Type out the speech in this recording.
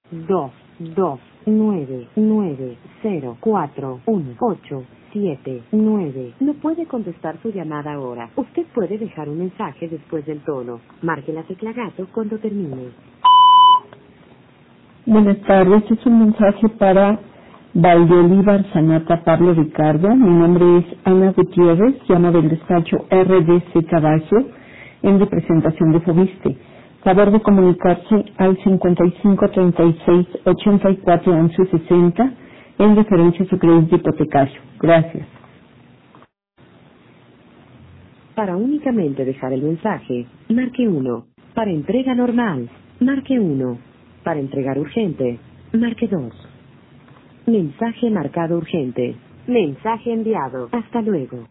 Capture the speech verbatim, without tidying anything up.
dos, dos, nueve, nueve, cero, cuatro, uno, ocho, siete, nueve. No puede contestar su llamada ahora. Usted puede dejar un mensaje después del tono. Marque la tecla gato cuando termine. Buenas tardes, es un mensaje para Valdeolívar Sanata Pablo Ricardo. Mi nombre es Ana Gutiérrez, llamo del despacho R D C Caballo en representación de Fobiste. Favor de comunicarse al cincuenta y cinco treinta y seis ochenta y cuatro once sesenta en referencia a su crédito hipotecario. Gracias. Para únicamente dejar el mensaje, marque uno. Para entrega normal, marque uno. Para entregar urgente, marque dos. Mensaje marcado urgente. Mensaje enviado. Hasta luego.